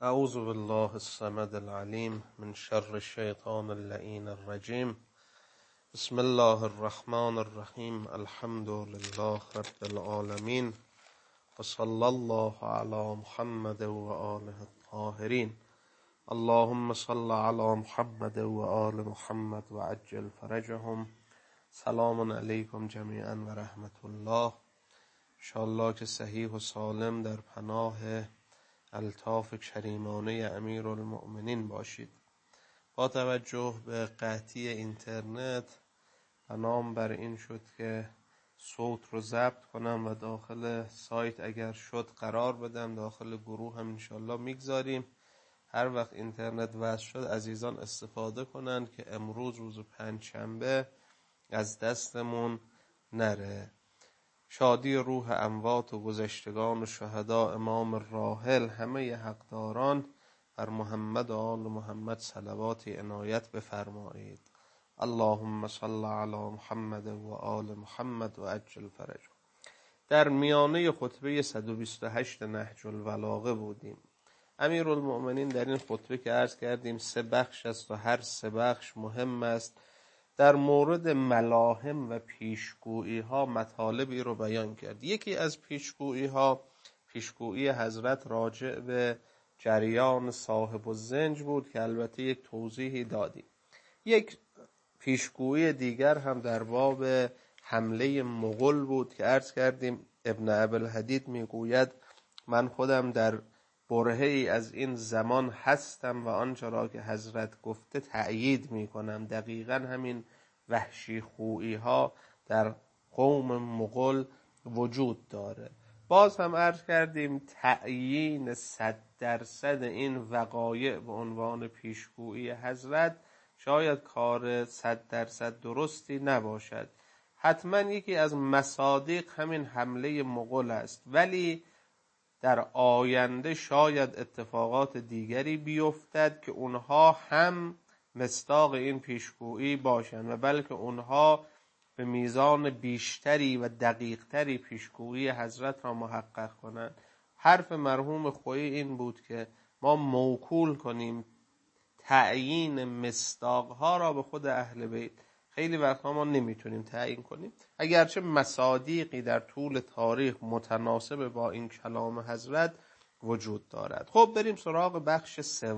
اعوذ بالله الصمد العلیم من شر الشیطان اللعین الرجیم. بسم الله الرحمن الرحیم. الحمد لله رب العالمین و صلی الله علی محمد و آله الطاهرین. اللهم صل علی محمد و آل محمد و عجل فرجهم. سلام علیکم جمیعا و رحمت الله. انشاءالله که صحیح و سالم در پناه الطاف کریمانه امیرالمؤمنین باشید. با توجه به قطعی اینترنت بنام بر این شد که صوت رو ضبط کنم و داخل سایت اگر شد قرار بدم، داخل گروه هم انشالله میگذاریم. هر وقت اینترنت وصل شد عزیزان استفاده کنند که امروز روز پنجشنبه از دستمون نره. شادی روح اموات و گذشتگان و شهدا، امام راحل، همه حقداران بر محمد و آل محمد صلواتی عنایت بفرمایید. اللهم صل علی محمد و آل محمد و عجل فرجهم. در میانه خطبه 128 نهج البلاغه بودیم. امیرالمؤمنین در این خطبه که عرض کردیم 3 بخش است و هر 3 بخش مهم است. در مورد ملاهم و پیشگویی ها مطالبی رو بیان کرد. یکی از پیشگویی ها پیشگویی حضرت راجع به جریان صاحب الزنج بود که البته یک توضیحی دادیم. یک پیشگویی دیگر هم در باب حمله مغول بود که عرض کردیم ابن ابوالحدید میگوید من خودم در برهه‌ای از این زمان هستم و آنچه را که حضرت گفته تأیید میکنم. دقیقاً همین وحشی خویی ها در قوم مغول وجود داره. باز هم عرض کردیم تعیین 100% این وقایع به عنوان پیشگویی حضرت شاید کار 100% درستی نباشد. حتما یکی از مصادیق همین حمله مغول است، ولی در آینده شاید اتفاقات دیگری بیفتد که اونها هم مصداق این پیشگویی باشند و بلکه اونها به میزان بیشتری و دقیقتری پیشگویی حضرت را محقق کنند. حرف مرحوم خویی این بود که ما موکول کنیم تعیین مصداقها را به خود اهل بیت. خیلی وقتا ما نمیتونیم تعیین کنیم، اگرچه مصادیقی در طول تاریخ متناسب با این کلام حضرت وجود دارد. خب بریم سراغ بخش 3.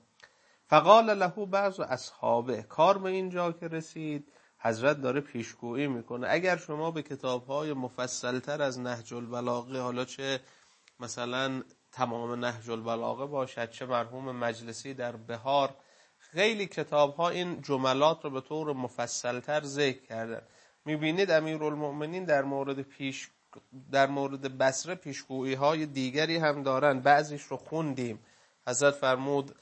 فقال له بعض اصحابه. کار به اینجا که رسید حضرت داره پیشگویی میکنه. اگر شما به کتاب‌های مفصل‌تر از نهج البلاغه، حالا چه مثلا تمام نهج البلاغه باشد چه مرحوم مجلسی در بهار، خیلی کتاب‌ها این جملات رو به طور مفصل‌تر ذکر کردن. می‌بینید امیرالمؤمنین در مورد بصره پیشگویی‌های دیگری هم دارن. بعضیش رو خوندیم. حضرت فرمود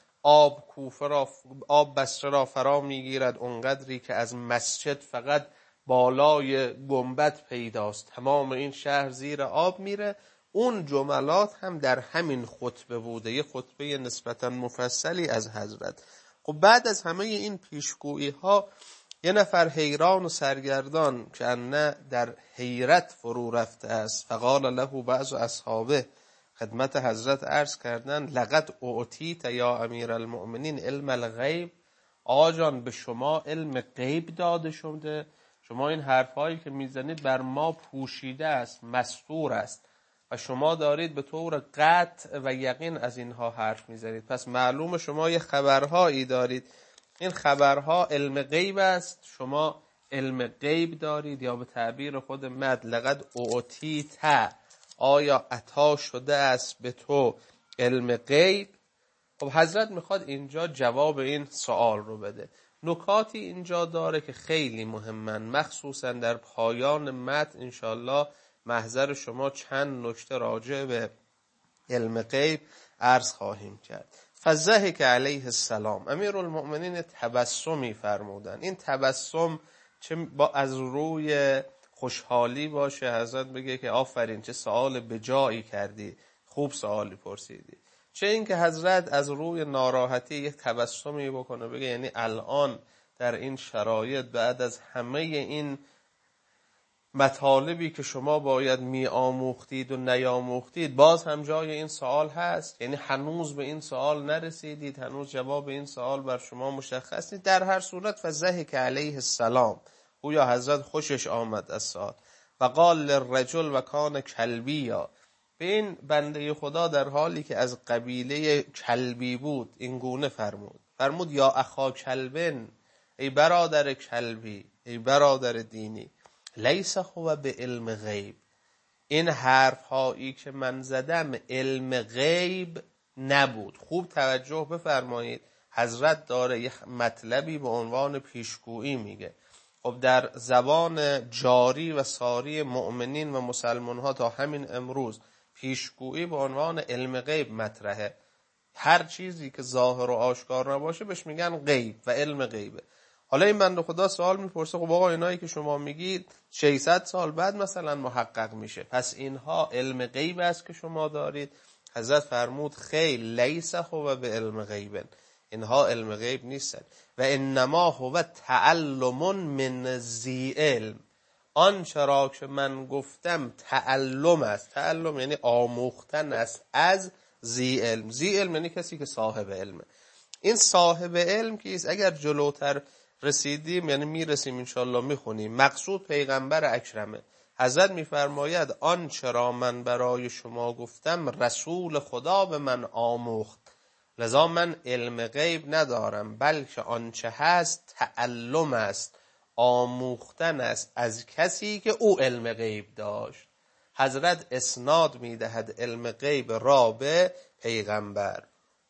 آب بصره را فرا میگیرد اونقدری که از مسجد فقط بالای گنبد پیداست، تمام این شهر زیر آب میره. اون جملات هم در همین خطبه بوده، یه خطبه نسبتاً مفصلی از حضرت. خب بعد از همه این پیشگویی ها یه نفر حیران و سرگردان که نه در حیرت فرو رفته است. فقال له بعض اصحابه. خدمت حضرت عرض کردن لقد اعطیت یا امیر المؤمنین علم الغیب. آقا جان به شما علم غیب داده شده. شما این حرفایی که میزنید بر ما پوشیده است، مستور است و شما دارید به طور قطع و یقین از اینها حرف میزنید. پس معلوم شما یه خبرهایی دارید. این خبرها علم غیب است. شما علم غیب دارید، یا به تعبیر خود مد لقد اعطیت، آیا عطا شده است به تو علم غیب؟ خب حضرت میخواد اینجا جواب این سوال رو بده. نکاتی اینجا داره که خیلی مهمن، مخصوصا در پایان متن انشالله محضر شما چند نکته راجع به علم غیب عرض خواهیم کرد. فضحک علیه السلام. امیرالمؤمنین تبسمی فرمودن. این تبسم چه از روی خوشحالی باشه، حضرت بگه که آفرین چه سوال بجایی کردی، خوب سوالی پرسیدی، چه این که حضرت از روی ناراحتی یک تبسمی بکنه، بگه یعنی الان در این شرایط بعد از همه این مطالبی که شما باید می آموختید و نیاموختید، باز هم جای این سوال هست. یعنی هنوز به این سوال نرسیدید، هنوز جواب این سوال بر شما مشخص نیست. در هر صورت فضحک علیه السلام، گویا حضرت خوشش آمد از سوال. و قال للرجل و کان کلبیا، به این بنده خدا در حالی که از قبیله کلبی بود این گونه فرمود یا اخا کلبن، ای برادر کلبی، ای برادر دینی، لیس هو به علم غیب، این حرف هایی که من زدم علم غیب نبود. خوب توجه بفرمایید، حضرت داره یه مطلبی به عنوان پیشگویی میگه. خب در زبان جاری و ساری مؤمنین و مسلمان ها تا همین امروز پیشگویی به عنوان علم غیب مطرحه. هر چیزی که ظاهر و آشکار نباشه بهش میگن غیب و علم غیبه. حالا این بنده خدا سوال میپرسه خب آقا اینایی که شما میگید 600 سال بعد مثلا محقق میشه، پس اینها علم غیب است که شما دارید؟ حضرت فرمود خیل، لیس هو به علم غیب، اینها علم غیب نیستن. و انما هو تعلم من ذی علم، آنچه را که من گفتم تعلم است. تعلم یعنی آموختن است از ذی علم. ذی علم یعنی کسی که صاحب علمه. این صاحب علم کیست؟ اگر جلوتر رسیدیم، یعنی میرسیم انشالله میخونیم، مقصود پیغمبر اکرمه. حضرت میفرماید آنچه را من برای شما گفتم رسول خدا به من آموخت، لذا من علم غیب ندارم، بلکه آنچه هست تعلم است، آموختن است از کسی که او علم غیب داشت. حضرت اسناد میدهد علم غیب را به پیغمبر.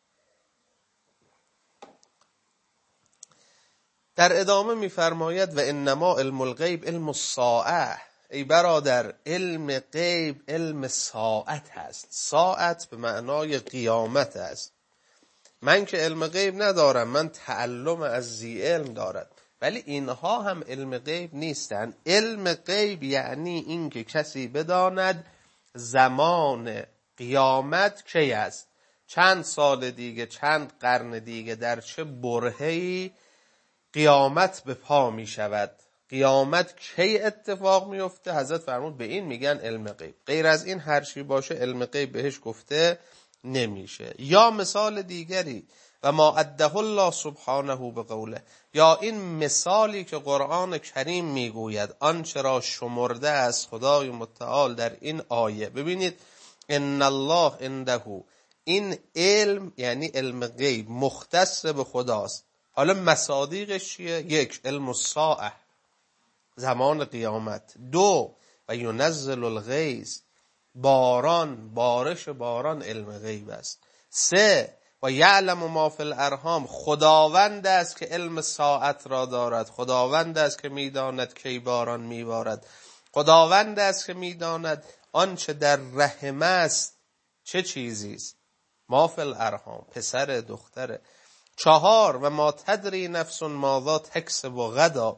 در ادامه میفرماید و انما علم الغیب علم الساعه، ای برادر علم غیب علم ساعت هست. ساعت به معنای قیامت است. من که علم غیب ندارم، من تعلم از ذی علم دارد، ولی اینها هم علم غیب نیستن. علم غیب یعنی این که کسی بداند زمان قیامت کی است، چند سال دیگه، چند قرن دیگه، در چه برهه‌ای قیامت به پا می شود، قیامت کی اتفاق می افته. حضرت فرمود به این میگن علم غیب. غیر از این هر چی باشه علم غیب بهش گفته نمیشه. یا مثال دیگری و ما عده الله سبحانه به قوله، یا این مثالی که قرآن کریم میگوید آنچه را شمرده از خدای متعال در این آیه. ببینید ان الله عنده، این علم یعنی علم غیب مختص به خداست. حالا مصادیقش چیه؟ یک، علم الساعه، زمان قیامت. دو، و ینزل الغیث، باران، بارش باران علم غیب است. سه، و یعلم ما فی الارحام، خداوند است که علم ساعت را دارد، خداوند است که میداند کی باران میبارد، خداوند است که میداند آنچه در رحم است چه چیزی است، ما فی الارحام، پسر دختره. چهار، و ما تدری نفس ماذا تکسب غدا،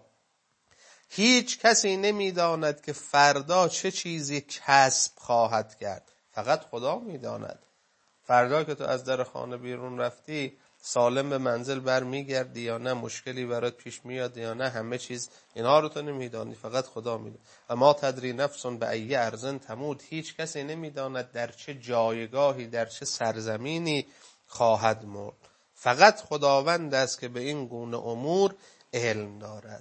هیچ کسی نمیداند که فردا چه چیزی کسب خواهد کرد، فقط خدا میداند. فردا که تو از در خانه بیرون رفتی سالم به منزل برمیگردی یا نه، مشکلی برات پیش میاد یا نه، همه چیز اینها رو تو نمیدانی، فقط خدا میداند. و ما تدری نفس به ای ارض تموت، هیچ کسی نمیداند در چه جایگاهی، در چه سرزمینی خواهد مرد، فقط خداوند است که به این گونه امور علم دارد.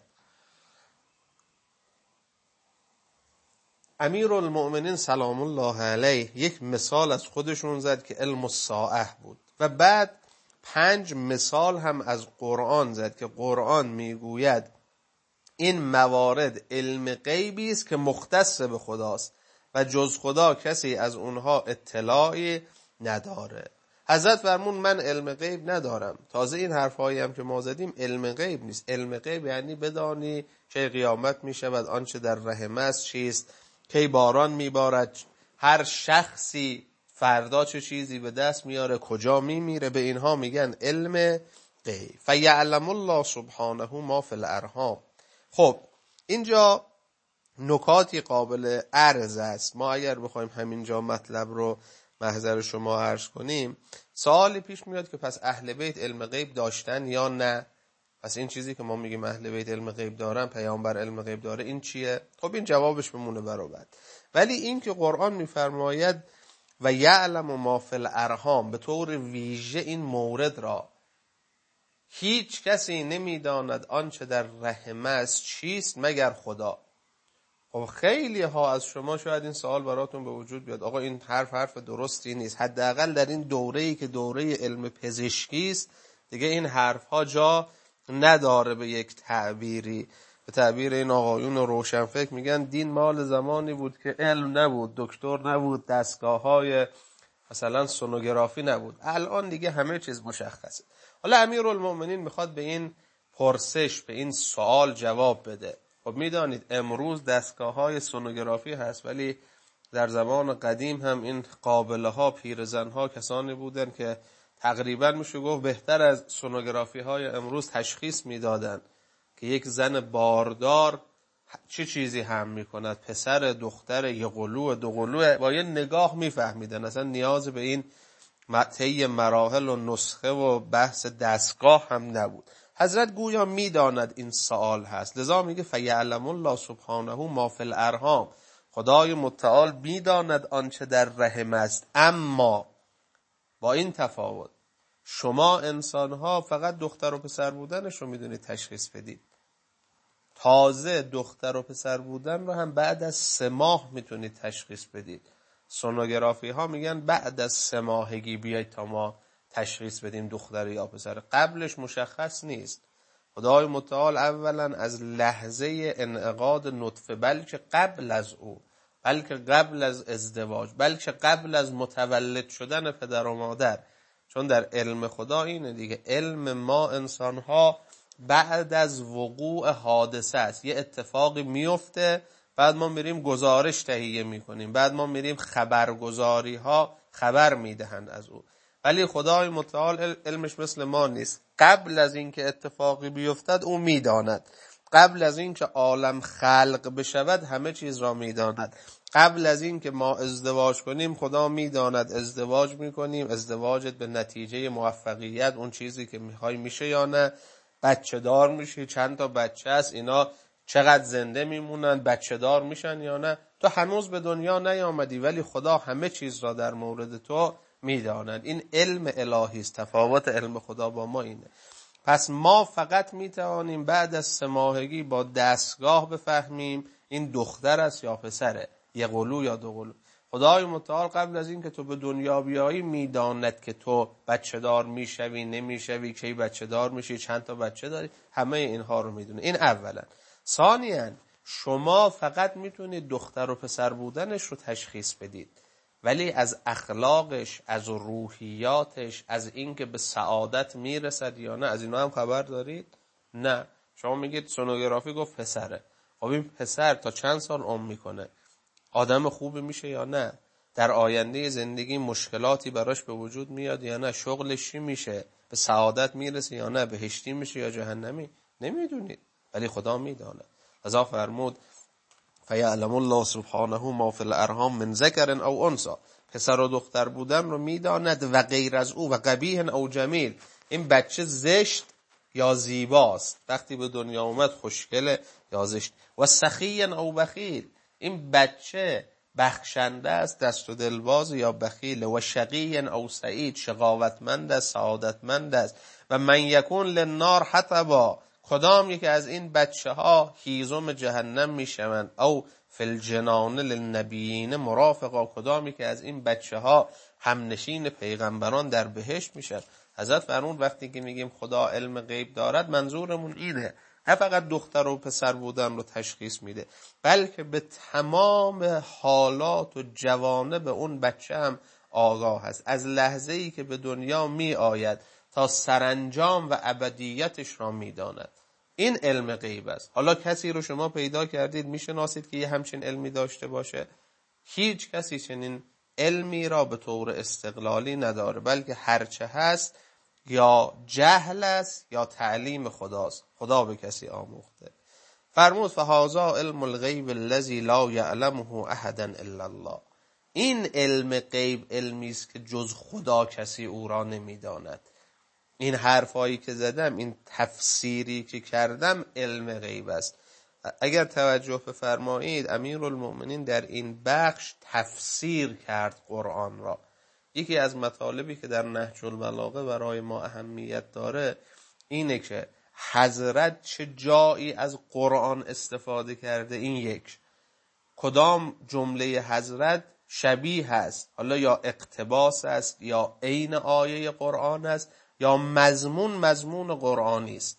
امیرالمؤمنین سلام الله علیه یک مثال از خودشون زد که علم الساعه بود و بعد 5 مثال هم از قرآن زد که قرآن میگوید این موارد علم غیبی است که مختص به خداست و جز خدا کسی از اونها اطلاعی نداره. حضرت فرمون من علم غیب ندارم. تازه این حرفایی هم که ما زدیم علم غیب نیست. علم غیب یعنی بدانی چه قیامت می شود، آنچه در رحم است چیست، کی باران میبارد، هر شخصی فردا چه چیزی به دست میاره، کجا میمیره، به اینها میگن علم غیب. فیعلم الله سبحانه ما فی الارحام. خب اینجا نکاتی قابل عرض است. ما اگر بخوایم همینجا مطلب رو محضر شما عرض کنیم، سوالی پیش میاد که پس اهل بیت علم غیب داشتن یا نه؟ پس این چیزی که ما میگیم اهل بیت علم غیب دارن، پیامبر علم غیب داره، این چیه؟ خب این جوابش بمونه برای بعد. ولی این که قرآن میفرماید و یعلم ما فی الارحام، به طور ویژه این مورد را هیچ کسی نمیداند آنچه در رحم است چیست مگر خدا. خب خیلی ها از شما شاید این سوال براتون به وجود بیاد، آقا این حرف درستی نیست، حداقل در این دوره‌ای که دوره علم پزشکی است دیگه این حرف ها جا نداره. به یک تعبیری، به تعبیر این آقایون روشنفکر میگن دین مال زمانی بود که علم نبود، دکتر نبود، دستگاه‌های مثلا سونوگرافی نبود. الان دیگه همه چیز مشخصه. حالا امیرالمومنین میخواد به این پرسش، به این سوال جواب بده. خب میدانید امروز دستگاه‌های سونوگرافی هست، ولی در زمان قدیم هم این قابله ها، پیرزن ها کسانی بودن که تقریبا میشه گفت بهتر از سونوگرافی های امروز تشخیص میدادن که یک زن باردار چه چیزی هم میکند، پسر، دختر، یه قلو، دو قلو، با یه نگاه میفهمیدن. اصلا نیاز به این طی مراحل و نسخه و بحث دستگاه هم نبود. حضرت گویا میداند این سوال هست، لذا میگه فیعلم الله سبحانه ما فی الارحام، خدای متعال میداند آنچه در رحم است. اما با این تفاوت شما انسان‌ها فقط دختر و پسر بودنش رو میدونید تشخیص بدید. تازه دختر و پسر بودن رو هم بعد از 3 ماه میتونید تشخیص بدید. سونوگرافی ها میگن بعد از 3 ماهگی بیاید تا ما تشخیص بدیم دختر یا پسر، قبلش مشخص نیست. خدای متعال اولا از لحظه انعقاد نطفه، بلکه قبل از او، بلکه قبل از ازدواج، بلکه قبل از متولد شدن پدر و مادر، چون در علم خدا اینه دیگه، علم ما انسان ها بعد از وقوع حادثه است. یه اتفاقی میفته، بعد ما میریم گزارش تهیه میکنیم، بعد ما میریم خبرگزاری ها خبر میدهند از او. ولی خدای متعال علمش مثل ما نیست. قبل از اینکه اتفاقی بیفتد او میداند. قبل از اینکه عالم خلق بشود همه چیز را میداند. قبل از اینکه ما ازدواج کنیم خدا میداند ازدواج میکنیم، ازدواجت به نتیجه موفقیت اون چیزی که میخوای میشه یا نه، بچه دار میشی، چند تا بچه هست، اینا چقدر زنده میمونن، بچه دار میشن یا نه. تو هنوز به دنیا نیامدی ولی خدا همه چیز را در مورد تو میداند. این علم الهی است. تفاوت علم خدا با ما اینه. پس ما فقط میتوانیم بعد از 3 ماهگی با دستگاه بفهمیم این دختر است یا پسره، یه قلو یا 2 قلو. خدای متعال قبل از این که تو به دنیا بیایی میداند که تو بچه دار میشوی نمیشوی، کی بچه دار میشی، چند تا بچه داری، همه اینها رو میدونه. این اولا. ثانیاً شما فقط میتونید دختر و پسر بودنش رو تشخیص بدید، ولی از اخلاقش، از روحیاتش، از این که به سعادت میرسد یا نه، از اینا هم خبر دارید؟ نه. شما میگید سونوگرافی گفت پسره. خب این پسر تا چند سال عمر میکنه؟ آدم خوبی میشه یا نه؟ در آینده زندگی مشکلاتی براش به وجود میاد یا نه؟ شغلش چی میشه؟ به سعادت میرسه یا نه؟ بهشتی میشه یا جهنمی؟ نمیدونید، ولی خدا میداند. لذا فرمود فیعلم الله سبحانه ما فی الارحام من ذکر او انثی، پسر و دختر بودن رو میداند و غیر از او، و قبیح او جمیل، این بچه زشت یا زیباست، وقتی به دنیا اومد خوشگله یا زشت، و سخی او بخیل، این بچه بخشنده است، دست و دلباز یا بخیل، و شقی او سعید، شقاوتمند است، سعادتمند است، و من یکون للنار حطبا، کدام یکی از این بچه ها هیزم جهنم میشوند، او فی الجنان للنبیین مرافقا، کدام یکی از این بچه ها همنشین پیغمبران در بهشت میشن. حضرت فرمود وقتی که میگیم خدا علم غیب دارد منظورمون اینه، نه فقط دختر و پسر بودن رو تشخیص میده، بلکه به تمام حالات و جوانب اون بچه هم آگاه هست، از لحظه ای که به دنیا می آید تا سرانجام و ابدیتش را میداند. این علم غیب است. حالا کسی رو شما پیدا کردید میشناسید که یه همچین علمی داشته باشه؟ هیچ کسی چنین علمی را به طور استقلالی نداره، بلکه هرچه هست یا جهل است یا تعلیم خداست، خدا به کسی آموخته. فرمود فهذا علم الغیب الذی لا یعلمه احد الا الله، این علم غیب علمی است که جز خدا کسی او را نمیداند. این حرفایی که زدم، این تفسیری که کردم علم غیب است. اگر توجه بفرمایید امیرالمؤمنین در این بخش تفسیر کرد قرآن را. یکی از مطالبی که در نهج البلاغه برای ما اهمیت داره اینه که حضرت چه جایی از قرآن استفاده کرده. این یک، کدام جمله حضرت شبیه است، حالا یا اقتباس است یا عین آیه قرآن است یا مضمون قرآنی است.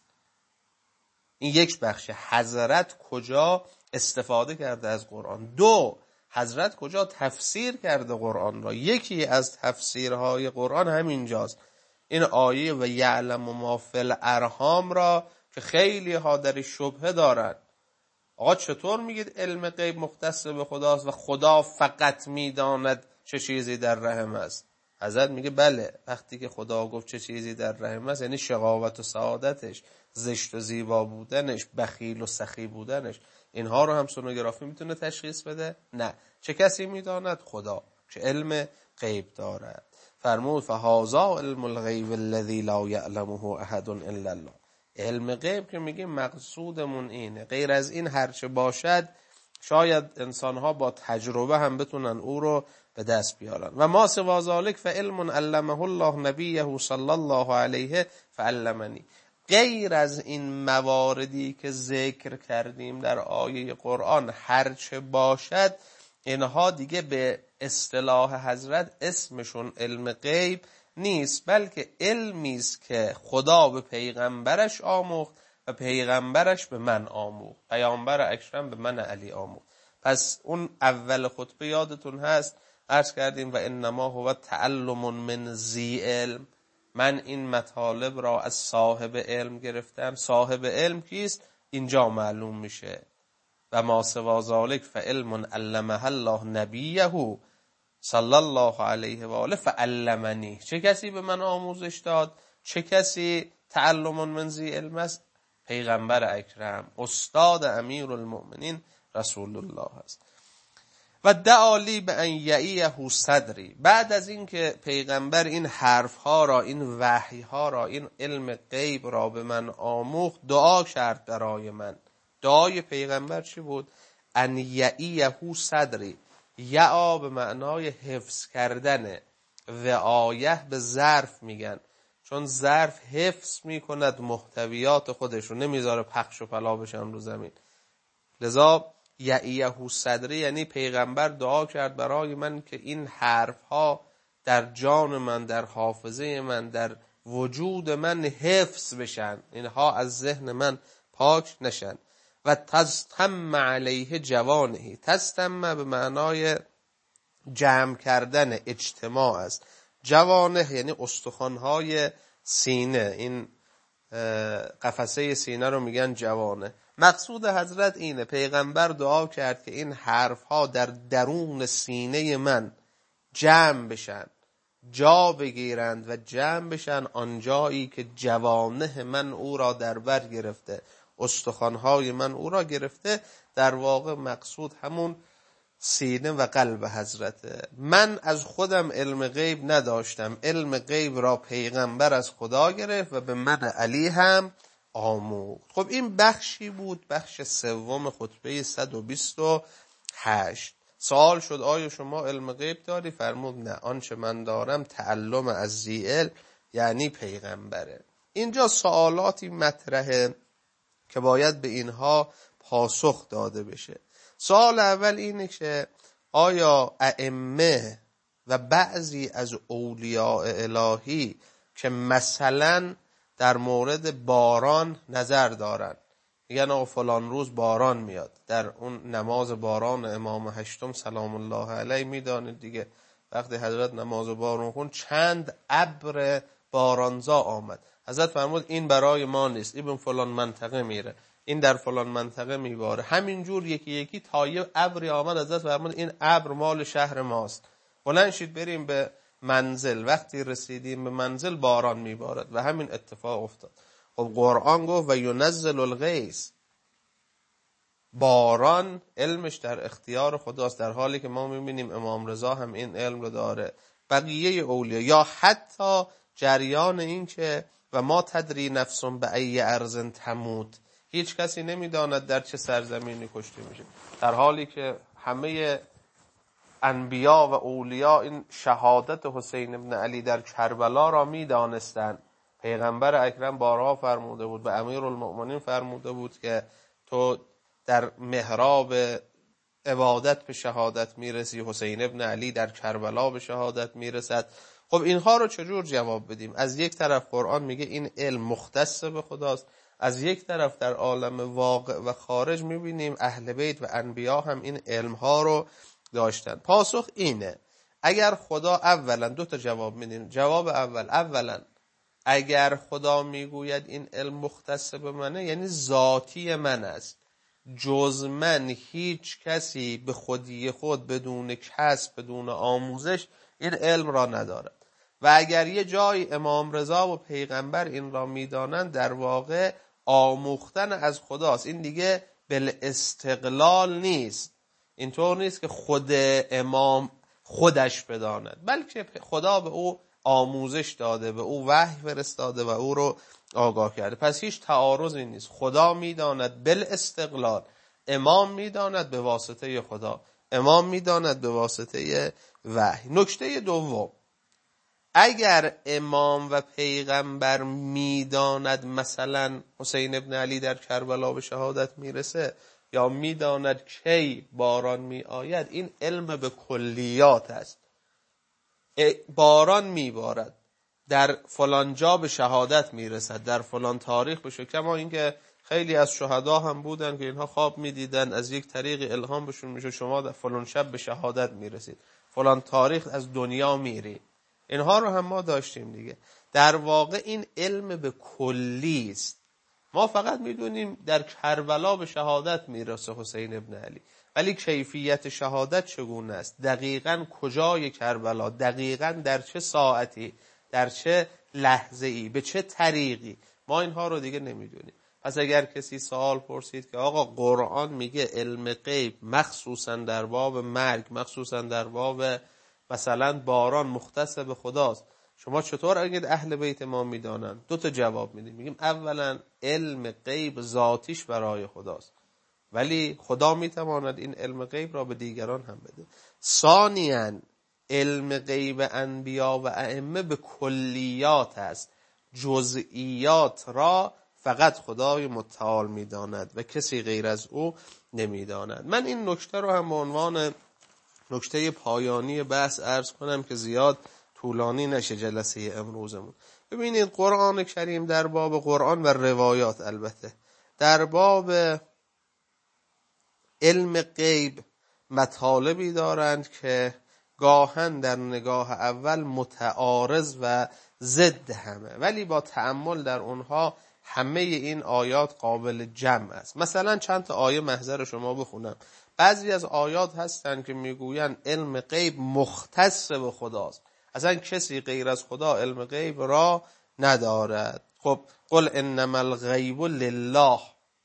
این یک بخش، حضرت کجا استفاده کرده از قرآن. دو، حضرت کجا تفسیر کرده قرآن را. یکی از تفسیرهای قرآن همینجاست، این آیه و یعلم ما فی الارحام را که خیلی ها در شبهه دارند. آقا چطور میگید علم غیب مختص به خداست و خدا فقط میداند چه چیزی در رحم است؟ حضرت میگه بله، وقتی که خدا گفت چه چیزی در رحم است یعنی شقاوت و سعادتش، زشت و زیبا بودنش، بخیل و سخی بودنش، اینها رو هم سونوگرافی میتونه تشخیص بده؟ نه. چه کسی میداند؟ خدا که علم غیب دارد. فرمود فهذا علم الغیب الذی لا یعلمه احد الا الله. علم غیب که میگه مقصودمون اینه، غیر از این هرچه باشد شاید انسانها با تجربه هم بتونن او رو به دست بیارن. و ما سوا ذلک فعلم علمه الله نبیه صلی الله علیه فعلمنی. غیر از این مواردی که ذکر کردیم در آیه قرآن هرچه باشد، اینها دیگه به اصطلاح حضرت اسمشون علم غیب نیست، بلکه علمی است که خدا به پیغمبرش آموخت و پیغمبرش به من آموخت، پیامبر اکرم به من علی آموخت. پس اون اول خطبه یادتون هست عرض کردیم و انما هو تعلم من ذی علم، من این مطالب را از صاحب علم گرفتم. صاحب علم کیست؟ اینجا معلوم میشه. و ما سوا ذلک فعلم علمه الله نبیه صلی الله علیه و آله فعلمنی. چه کسی به من آموزش داد؟ چه کسی تعلم من ذی علم است؟ پیغمبر اکرم، استاد امیرالمؤمنین رسول الله است. و دعالی به ان یعیه صدری. بعد از این که پیغمبر این حرفها را، این وحیها را، این علم غیب را به من آموخت، دعا کرد برای من. دعای پیغمبر چی بود؟ ان یعیه صدری. یعا به معنای حفظ کردنه، وعایه به ظرف میگن، چون ظرف حفظ میکند محتویات خودش رو، نمیذاره پخش و پلا بشن رو زمین. لذا یعیه صدری یعنی پیغمبر دعا کرد برای من که این حرفها در جان من، در حافظه من، در وجود من حفظ بشن، اینها از ذهن من پاک نشن. و تستم علیه جوانهی. تستم به معنای جمع کردن، اجتماع است. جوانه یعنی استخوان‌های سینه، این قفسه سینه رو میگن جوانه. مقصود حضرت اینه، پیغمبر دعا کرد که این حرفها در درون سینه من جمع بشن، جا بگیرند و جمع بشن آنجایی که جوانه من او را در بر گرفته، استخوان‌های من او را گرفته. در واقع مقصود همون سینه و قلب حضرته. من از خودم علم غیب نداشتم، علم غیب را پیغمبر از خدا گرفت و به من علی هم آموخت. خب این بخشی بود، بخش سوم خطبه 128. سوال شد آیا شما علم غیب داری؟ فرمود نه، آنچه من دارم تعلم از ذی علم یعنی پیغمبره. اینجا سوالاتی مطرحه که باید به اینها پاسخ داده بشه. سوال اول اینه که آیا ائمه و بعضی از اولیاء الهی که مثلا در مورد باران نظر دارن، میگن آقا فلان روز باران میاد، در اون نماز باران امام هشتم سلام الله علیه میدانید دیگه، وقتی حضرت نماز باران خون چند ابر بارانزا آمد، حضرت فرمود این برای ما نیست، این فلان منطقه میره، این در فلان منطقه میباره. همینجور یکی یکی تا یه ابری آمد، حضرت فرمود این ابر مال شهر ماست، بلند شید بریم به منزل. وقتی رسیدیم به منزل باران میبارد و همین اتفاق افتاد. خب قرآن گفت و ینزل الغیث، باران علمش در اختیار خداست، در حالی که ما میبینیم امام رضا هم این علم رو داره، بقیه اولیا، یا حتی جریان این که و ما تدری نفس به ای ارض تموت. هیچ کسی نمیداند در چه سرزمینی کشته میشه. در حالی که همه انبیا و اولیا این شهادت حسین ابن علی در کربلا را میدانستند. پیغمبر اکرم بارها فرموده بود، به امیرالمؤمنین فرموده بود که تو در محراب عبادت به شهادت میرسی، حسین ابن علی در کربلا به شهادت میرسد. خب اینها رو چجور جواب بدیم؟ از یک طرف قرآن میگه این علم مختص به خداست، از یک طرف در عالم واقع و خارج میبینیم اهل بیت و انبیا هم این علمها رو داشتن. پاسخ اینه، اگر خدا اولا دو تا جواب میدیم. جواب اولا اگر خدا میگوید این علم مختص به منه، یعنی ذاتی من است، جز من هیچ کسی به خودی خود بدون کسب بدون آموزش این علم را ندارد. و اگر یه جای امام رضا و پیغمبر این را میدانند، در واقع آموختن از خداست. این دیگه بالاستقلال نیست، اینطور نیست که خود امام خودش بداند، بلکه خدا به او آموزش داده، به او وحی فرستاده و او رو آگاه کرده. پس هیچ تعارضی نیست. خدا میداند بالاستقلال، امام میداند به واسطه خدا، امام میداند به واسطه وحی. نکته دوم، اگر امام و پیغمبر میداند مثلا حسین ابن علی در کربلا به شهادت میرسه یا میداند کی باران میآید، این علم به کلیات است. باران میبارد، در فلان جا به شهادت میرسد، در فلان تاریخ بشه. کما اینکه خیلی از شهدا هم بودن که اینها خواب میدیدن، از یک طریق الهام بهشون میشه شما در فلان شب به شهادت میرسید، فلان تاریخ از دنیا میری. اینها رو هم ما داشتیم دیگه. در واقع این علم به کلی است. ما فقط میدونیم در کربلا به شهادت میرسه حسین ابن علی، ولی کیفیت شهادت چگونه است، دقیقاً کجای کربلا، دقیقاً در چه ساعتی، در چه لحظه‌ای، به چه طریقی، ما اینها رو دیگه نمیدونیم. پس اگر کسی سوال پرسید که آقا قرآن میگه علم غیب مخصوصاً در باب مرگ، مخصوصاً در باب مثلا باران مختص به خداست، شما چطور اگه اهل بیت ما میدانن؟ دو تا جواب میدیم. میگیم اولا علم غیب ذاتیش برای خداست، ولی خدا میتواند این علم غیب را به دیگران هم بده. ثانیاً علم غیب انبیا و ائمه به کلیات است، جزئیات را فقط خدای متعال میداند و کسی غیر از او نمیداند. من این نکته رو هم به عنوان نکته پایانی بحث عرض کنم که زیاد طولانی نشه جلسه امروزمون. ببینید قرآن کریم در باب قرآن و روایات، البته در باب علم غیب مطالبی دارند که گاهن در نگاه اول متعارض و ضد همه، ولی با تأمل در اونها همه این آیات قابل جمع است. مثلا چند تا آیه محضر شما بخونم. بعضی از آیات هستن که میگوین علم غیب مختص به خداست، اصلا کسی غیر از خدا علم غیب را ندارد. خب قل انما الغیب لله،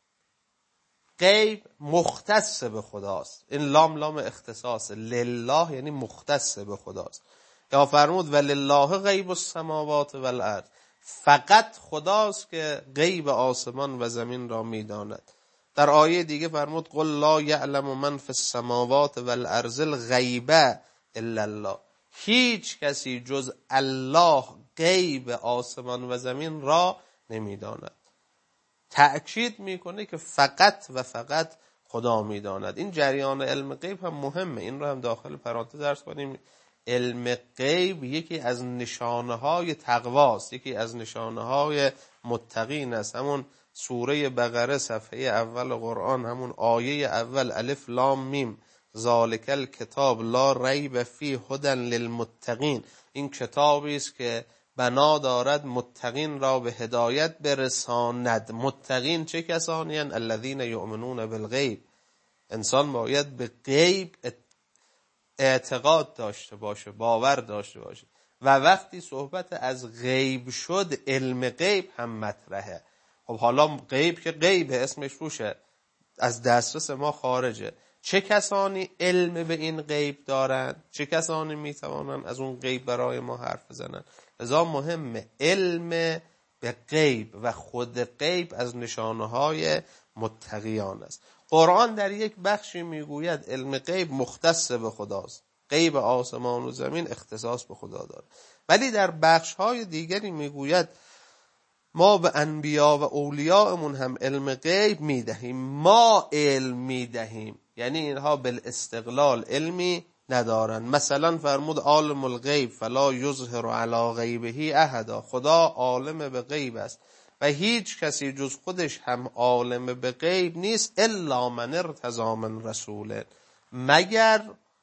غیب مختص به خداست، این لام لام اختصاص، لله یعنی مختص به خداست. یا فرمود ولله غیب السماوات والارض، فقط خداست که غیب آسمان و زمین را میداند. در آیه دیگه فرمود قل لا یعلم من فی السماوات والارض الغیب الا الله، هیچ کسی جز الله غیب آسمان و زمین را نمیداند. تأکید میکنه که فقط و فقط خدا میداند. این جریان علم غیب هم مهمه، این رو هم داخل پرانتز درس کنیم. علم غیب یکی از نشانه های تقواست، یکی از نشانه های متقین است. همون سوره بقره صفحه اول قرآن، همون آیه اول الف لام میم ذالک الکتاب لا ریب فیه هدی للمتقین، این کتابی است که بنا دارد متقین را به هدایت برساند. متقین چه کسانی اند؟ الذین یؤمنون بالغیب. انسان باید به غیب اعتقاد داشته باشه، باور داشته باشه، و وقتی صحبت از غیب شد علم غیب هم مطرحه. خب حالا غیب که غیبه، اسمش روشه، از دسترس ما خارجه. چه کسانی علم به این غیب دارند؟ چه کسانی میتوانند از اون غیب برای ما حرف بزنند؟ لذا مهمه علم به غیب و خود غیب از نشانه‌های متقیان است. قرآن در یک بخشی میگوید علم غیب مختص به خداست، غیب آسمان و زمین اختصاص به خدا داره، ولی در بخش‌های دیگری میگوید ما به انبیا و اولیاءمون هم علم غیب میدهیم، ما علم میدهیم، یعنی اینها بالاستقلال علمی ندارن. مثلا فرمود عالم الغیب فلا یظهر علی غیبه احدا، خدا عالم به غیب است و هیچ کسی جز خودش هم عالم به غیب نیست، الا من ارتضی من رسول، مگر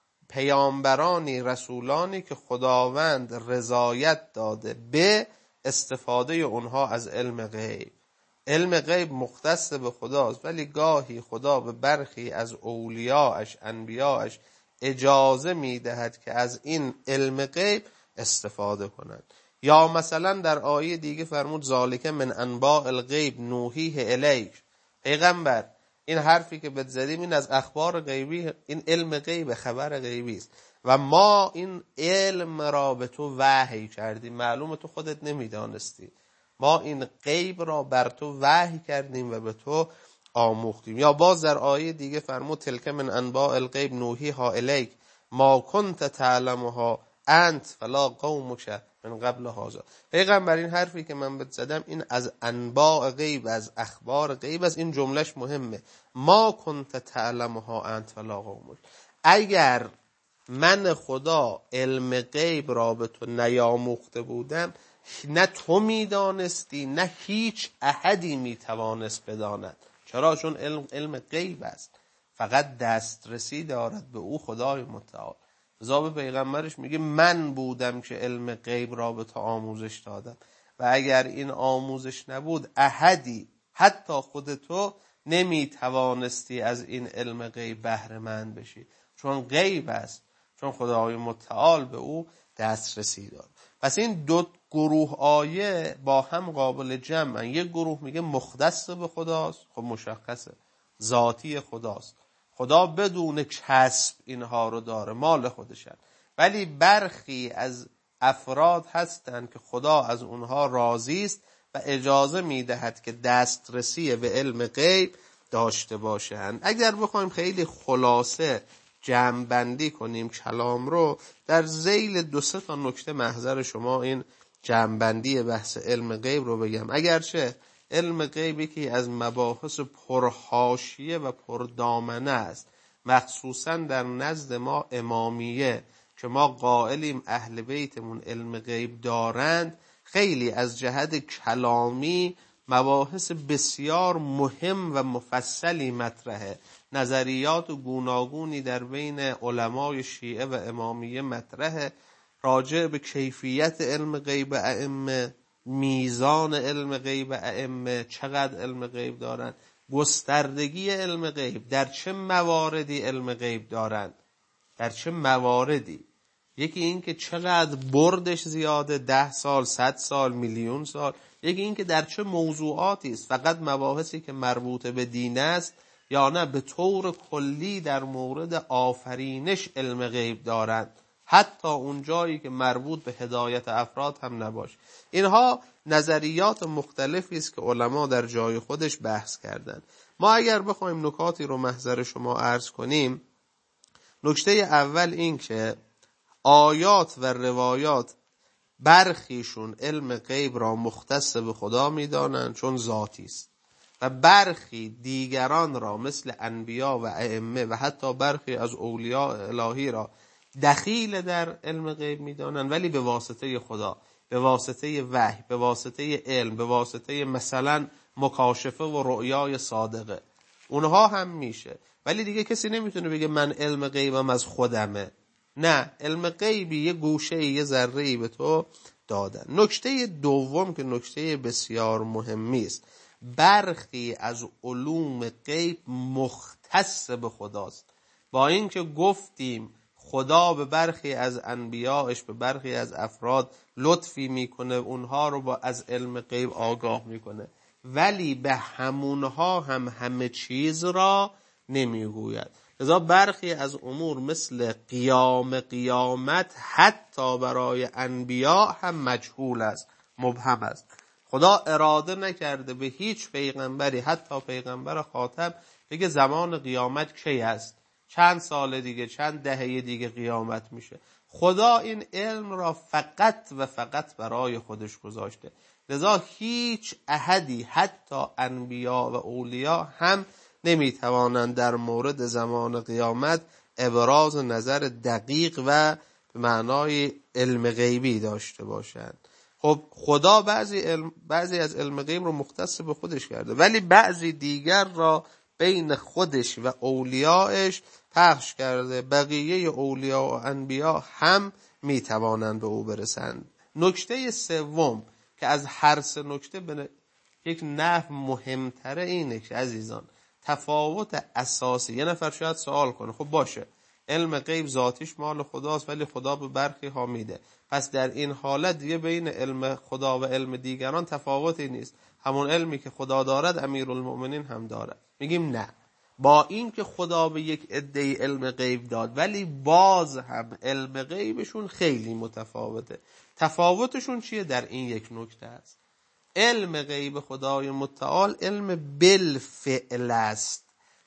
پیامبرانی رسولانی که خداوند رضایت داده به استفاده اونها از علم غیب. علم غیب مختص به خداست، ولی گاهی خدا به برخی از اولیاءش انبیاءش اجازه میدهد که از این علم غیب استفاده کنند. یا مثلا در آیه دیگه فرمود ذالک من انباء الغیب نوحیه الیک، پیغمبر این حرفی که بهت زدیم این از اخبار غیبی، این علم غیب، خبر غیبی است و ما این علم را به تو وحی کردیم، معلومه تو خودت نمیدانستی، ما این غیب را بر تو وحی کردیم و به تو آموختیم. یا باز در آیه دیگه فرمود تلک من انباء الغیب نوحیها الیک ما کنت تعلمها انت فلا قومک من قبل هذا. پیغمبر این حرفی که من بهت زدم این از انباء غیب، از اخبار غیب است، این جملهش مهمه، ما کنت تعلمها انت فلا قومک، اگر من خدا علم غیب را به تو نیاموخته بودم نه تو میدانستی نه هیچ احدی میتوانست بداند. چرا؟ چون علم غیب است، فقط دسترسی دارد به او خدای متعال. لذا به پیغمبرش میگه من بودم که علم غیب را به تو آموزش دادم و اگر این آموزش نبود احدی حتی خود تو نمیتوانستی از این علم غیب بهره مند بشی، چون غیب است، چون خدای متعال به او دسترسی داد. پس این دو گروه آیه با هم قابل جمعن. یک گروه میگه مختص به خداست، خب مشخصه ذاتی خداست، خدا بدون کسب اینها رو داره، مال خودشن، ولی برخی از افراد هستند که خدا از اونها راضی است و اجازه میدهد که دسترسی به علم غیب داشته باشند. اگر بخوایم خیلی خلاصه جمع بندی کنیم کلام رو، در ذیل 2-3 نکته محضر شما این جمع بندی بحث علم غیب رو بگم. اگرچه علم غیب یکی از مباحث پرحاشیه و پردامنه است، مخصوصا در نزد ما امامیه که ما قائلیم اهل بیتمون علم غیب دارند، خیلی از جهت کلامی مباحث بسیار مهم و مفصلی مطرحه، نظریات گوناگونی در بین علمای شیعه و امامیه مطرحه راجع به کیفیت علم غیب ائمه، میزان علم غیب ائمه، چقدر علم غیب دارن، گستردگی علم غیب، در چه مواردی علم غیب دارن، در چه مواردی، یکی این که چقدر بردش زیاده، 10 سال، 100 سال، میلیون سال، یکی این که در چه موضوعاتی است، فقط مباحثی که مربوط به دین است یا نه به طور کلی در مورد آفرینش علم غیب دارند، حتی اون جایی که مربوط به هدایت افراد هم نباشه. اینها نظریات مختلفی است که علما در جای خودش بحث کردند. ما اگر بخوایم نکاتی رو محضر شما عرض کنیم، نکته اول این که آیات و روایات برخیشون علم غیب را مختص به خدا میدانند چون ذاتی است و برخی دیگران را مثل انبیا و ائمه و حتی برخی از اولیاء الهی را دخیل در علم غیب میدانند، ولی به واسطه خدا، به واسطه وحی، به واسطه علم، به واسطه مثلا مکاشفه و رؤیای صادقه، اونها هم میشه. ولی دیگه کسی نمیتونه بگه من علم غیبم از خودمه، نه، علم غیبی یه گوشه یه ذره‌ای به تو دادن. نکته دوم که نکته بسیار مهمی است، برخی از علوم غیب مختص به خداست. با اینکه گفتیم خدا به برخی از انبیاءش، به برخی از افراد لطفی میکنه، اونها رو با از علم غیب آگاه میکنه، ولی به همونها هم همه چیز را نمیگوید. لذا برخی از امور مثل قیامت حتی برای انبیاء هم مجهول است، مبهم است. خدا اراده نکرده به هیچ پیغمبری، حتی پیغمبر خاتم، بگه زمان قیامت کی است، چند سال دیگه، چند دهه دیگه قیامت میشه. خدا این علم را فقط و فقط برای خودش گذاشته. لذا هیچ احدی، حتی انبیا و اولیا هم نمیتوانند در مورد زمان قیامت ابراز نظر دقیق و به معنای علم غیبی داشته باشند. خب خدا بعضی از علم غیب رو مختص به خودش کرده، ولی بعضی دیگر را بین خودش و اولیاءش پخش کرده. بقیه اولیاء و انبیا هم میتوانند به او برسند. نکته سوم که از هر سه نکته به یک نحو مهمتره اینه که عزیزان، تفاوت اساسی. یه نفر شاید سوال کنه خب باشه، علم غیب ذاتیش مال خداست ولی خدا به برخی ها میده، پس در این حالت دیگه بین علم خدا و علم دیگران تفاوتی نیست، همون علمی که خدا دارد امیرالمؤمنین هم دارد. میگیم نه، با این که خدا به یک عده علم غیب داد ولی باز هم علم غیبشون خیلی متفاوته. تفاوتشون چیه؟ در این یک نکته است. علم غیب خدای متعال علم بالفعل است،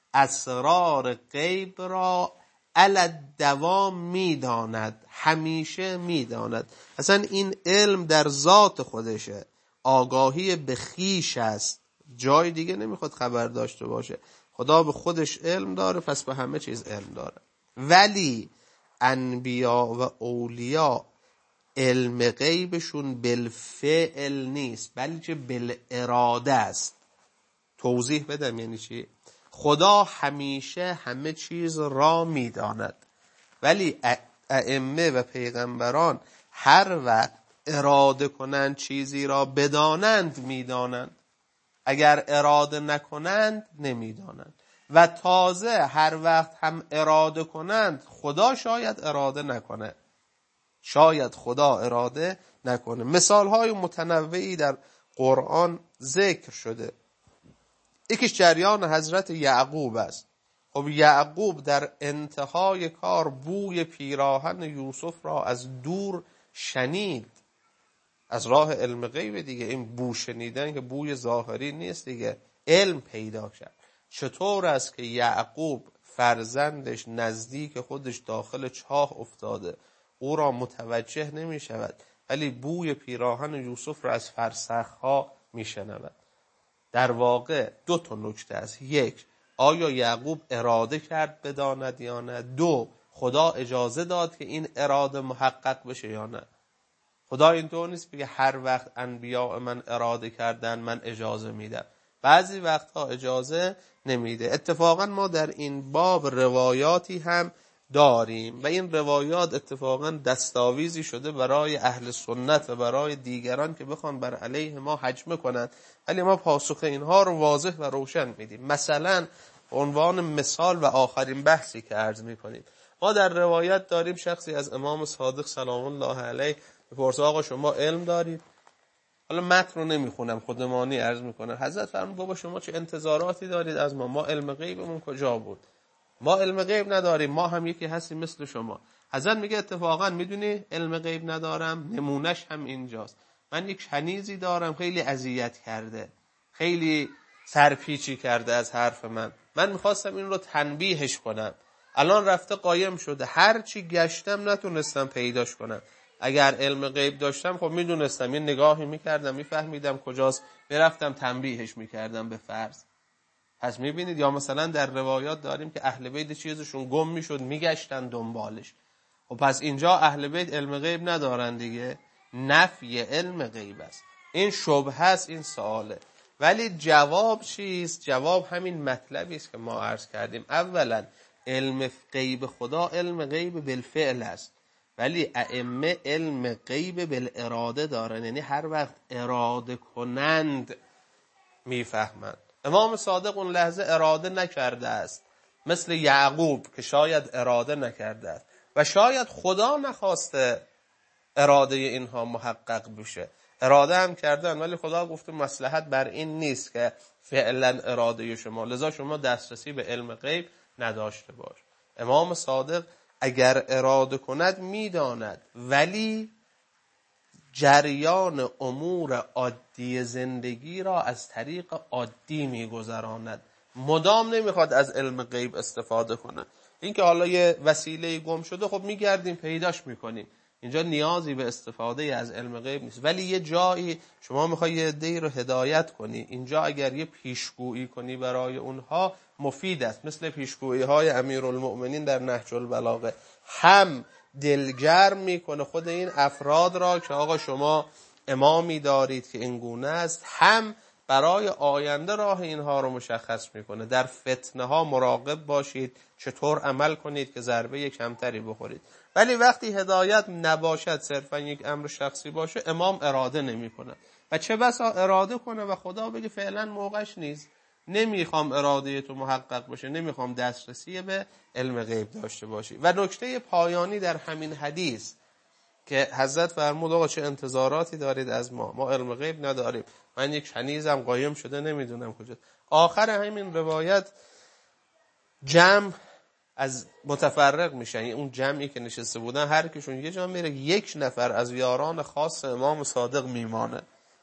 اسرار غیب را علی دوام میداند، همیشه میداند. اصلا این علم در ذات خودشه، آگاهی به خویش است، جای دیگه نمیخواد خبر داشته باشه. خدا به خودش علم داره، پس به همه چیز علم داره. ولی انبیا و اولیا علم غیبشون بالفعل نیست بلکه بالاراده است. توضیح بدم یعنی چی؟ خدا همیشه همه چیز را میداند، ولی ائمه و پیغمبران هر وقت اراده کنند چیزی را بدانند میدانند، اگر اراده نکنند نمیدانند. و تازه هر وقت هم اراده کنند، خدا شاید اراده نکنه، شاید خدا اراده نکنه. مثالهای متنوعی در قرآن ذکر شده. یکیش جریان حضرت یعقوب است. خب یعقوب در انتهای کار بوی پیراهن یوسف را از دور شنید، از راه علم غیب دیگه. این بو شنیدن که بوی ظاهری نیست دیگه، علم پیدا کرد. چطور است که یعقوب فرزندش نزدیک خودش داخل چاه افتاده، او را متوجه نمی شود، ولی بوی پیراهن یوسف را از فرسخها می شنود. در واقع دو تا نکته است. یک، آیا یعقوب اراده کرد بداند یا نه؟ دو، خدا اجازه داد که این اراده محقق بشه یا نه؟ خدا اینطور نیست بگه هر وقت انبیاء من اراده کردن من اجازه میدم. بعضی وقتها اجازه نمیده. اتفاقا ما در این باب روایاتی هم داریم و این روایات اتفاقا دستاویزی شده برای اهل سنت و برای دیگران که بخوان بر علیه ما هجمه کنند، ولی ما پاسخ اینها رو واضح و روشن میدیم. مثلا عنوان مثال و آخرین بحثی که عرض میکنیم، ما در روایت داریم شخصی از امام صادق سلام الله علیه بپرسه آقا شما علم دارید؟ حالا متن رو نمیخونم، خودمانی عرض میکنم. حضرت فرمود بابا شما چه انتظاراتی دارید از ما؟ ما علم غیبمون کجا بود؟ ما علم غیب نداریم، ما هم یکی هستیم مثل شما. حضرت میگه اتفاقا میدونی علم غیب ندارم، نمونش هم اینجاست. من یک کنیزی دارم خیلی اذیت کرده، خیلی سرپیچی کرده از حرف من میخواستم این رو تنبیهش کنم، الان رفته قایم شده، هر چی گشتم نتونستم پیداش کنم. اگر علم غیب داشتم خب میدونستم، یه نگاهی میکردم میفهمیدم کجاست، میرفتم تنبیهش میکردم به فرض. پس میبینید، یا مثلا در روایات داریم که اهل بیت چیزشون گم میشد میگشتن دنبالش. و پس اینجا اهل بیت علم غیب ندارن دیگه، نفی علم غیب است. این شبهه است، این سواله. ولی جواب چیست؟ جواب همین مطلبی است که ما عرض کردیم. اولا علم غیب خدا علم غیب بالفعل است، ولی ائمه علم غیب بالاراده دارن، یعنی هر وقت اراده کنند میفهمند. امام صادق اون لحظه اراده نکرده است، مثل یعقوب که شاید اراده نکرده است و شاید خدا نخواسته اراده اینها محقق بشه. اراده هم کردن ولی خدا گفته مصلحت بر این نیست که فعلا اراده شما، لذا شما دسترسی به علم غیب نداشته باش. امام صادق اگر اراده کند میداند، ولی جریان امور عادی زندگی را از طریق عادی میگذراند، مدام نمیخواد از علم غیب استفاده کنه. این که حالا یه وسیله گم شده، خب میگردیم پیداش میکنیم، اینجا نیازی به استفاده از علم غیب نیست. ولی یه جایی شما میخوای یه عده‌ای رو هدایت کنی، اینجا اگر یه پیشگویی کنی برای اونها مفید است، مثل پیشگویی های امیرالمؤمنین در نهج البلاغه. هم دلگرم میکنه خود این افراد را که آقا شما امامی دارید که این گونه است، هم برای آینده راه اینها رو مشخص میکنه. در فتنه ها مراقب باشید، چطور عمل کنید که ضربه کمتری بخورید. ولی وقتی هدایت نباشد، صرفا یک امر شخصی باشه، امام اراده نمیکنه. و چه بسا اراده کنه و خدا بگه فعلا موقعش نیست، نمیخوام اراده تو محقق باشه، نمیخوام دسترسی به علم غیب داشته باشی. و نکته پایانی در همین حدیث که حضرت فرمود آقا چه انتظاراتی دارید از ما علم غیب نداریم، من یک کنیزم قایم شده نمیدونم کجا. آخر همین روایت جمع از متفرق میشن، اون جمعی که نشسته بودن هر کشون یه جا میره، یک نفر از یاران خاص امام صادق میمانه.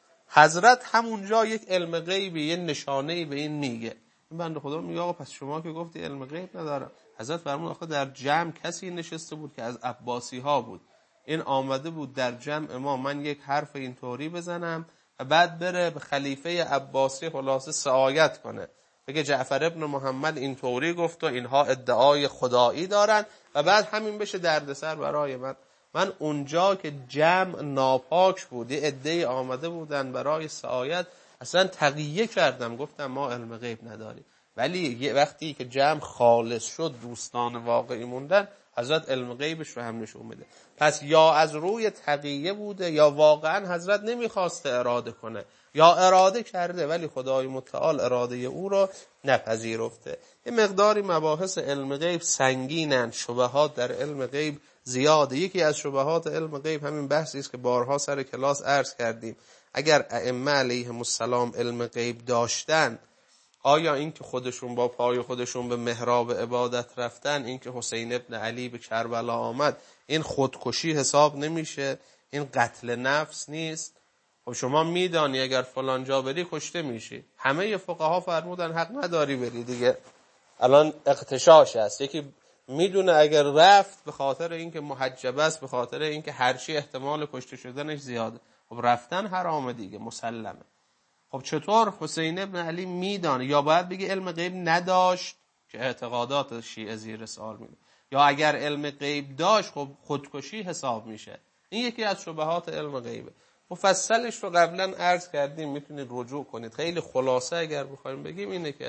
حضرت همونجا یک علم غیبی، یه نشانه‌ای به این میگه. این بنده خدا میگه آقا پس شما که گفتی علم غیب ندارم. حضرت فرمود آخه در جمع کسی نشسته بود که از عباسی ها بود، این آمده بود در جمع امام من یک حرف اینطوری بزنم و بعد بره به خلیفه عباسی خلاصه سعایت کنه، بگه جعفر ابن محمد اینطوری گفت و اینها ادعای خدایی دارن و بعد همین بشه دردسر برای من اونجا که جمع ناپاک بود، یه عده‌ای آمده بودن برای سعایت، اصلا تقیه کردم، گفتم ما علم غیب نداریم. ولی یه وقتی که جمع خالص شد، دوستان واقعی موندن، حضرت علم غیبش رو هم نشون میده. پس یا از روی تقیه بوده، یا واقعا حضرت نمیخواسته اراده کنه، یا اراده کرده ولی خدای متعال اراده او رو نپذیرفته. یه مقداری مباحث علم غیب سنگینن، شبهات در علم غیب زیاده. یکی از شبهات علم غیب همین بحثی است که بارها سر کلاس عرض کردیم. اگر ائمه علیهم السلام علم غیب داشتن، آیا این که خودشون با پای خودشون به محراب عبادت رفتن، این که حسین ابن علی به کربلا آمد، این خودکشی حساب نمیشه؟ این قتل نفس نیست؟ خب شما میدانی اگر فلان جا بری کشته میشی. همه فقها فرمودن حق نداری بری دیگه، الان اغتشاش است. یکی میدونه اگر رفت به خاطر اینکه محجب است، به خاطر اینکه هرچی احتمال کشته شدنش زیاده، خب رفتن حرامه دیگه، مسلمه. خب چطور حسین ابن علی میدانه؟ یا باید بگه علم غیب نداشت که اعتقادات شیعه زیر سوال میره، یا اگر علم غیب داشت خب خودکشی حساب میشه. این یکی از شبهات علم غیبه. مفصلش رو قبلا عرض کردیم، میتونید رجوع کنید. خیلی خلاصه اگر بخوایم بگیم اینه که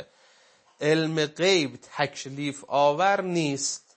علم غیب تکلیف آور نیست.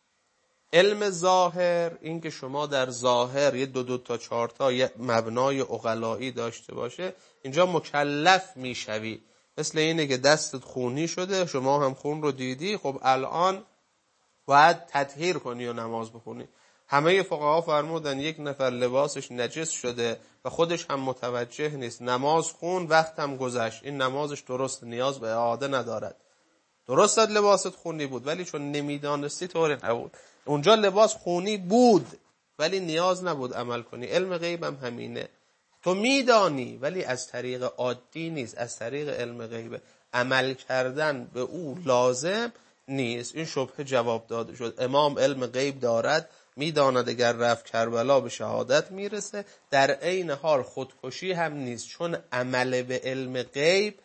علم ظاهر، این که شما در ظاهر یه دو تا چهار تا یه مبنای عقلایی داشته باشه، اینجا مکلف میشوی. مثل اینه که دستت خونی شده، شما هم خون رو دیدی، خب الان باید تطهیر کنی و نماز بخونی. همه فقها فرمودن یک نفر لباسش نجس شده و خودش هم متوجه نیست، نماز خون، وقت هم گذشت، این نمازش درست، نیاز به اعاده ندارد. درست لباست خونی بود ولی چون نمیدانستی طوری نبود. اونجا لباس خونی بود ولی نیاز نبود عمل کنی. علم غیب هم همینه، تو میدانی ولی از طریق عادی نیست، از طریق علم غیبه. عمل کردن به او لازم نیست. این شبهه جواب داده شد. امام علم غیب دارد، میداند اگر رفت کربلا به شهادت میرسه، در عین حال خودکشی هم نیست، چون عمل به علم غیب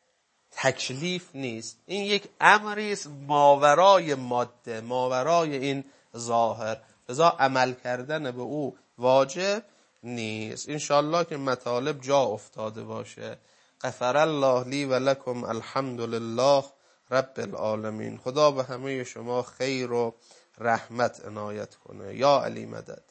تکلیف نیست. این یک امری است ماورای ماده، ماورای این ظاهر، لذا عمل کردن به او واجب نیست. انشاءالله که مطالب جا افتاده باشه. غفر الله لی و لکم، الحمد لله رب العالمین. خدا به همه شما خیر و رحمت عنایت کنه. یا علی مدد.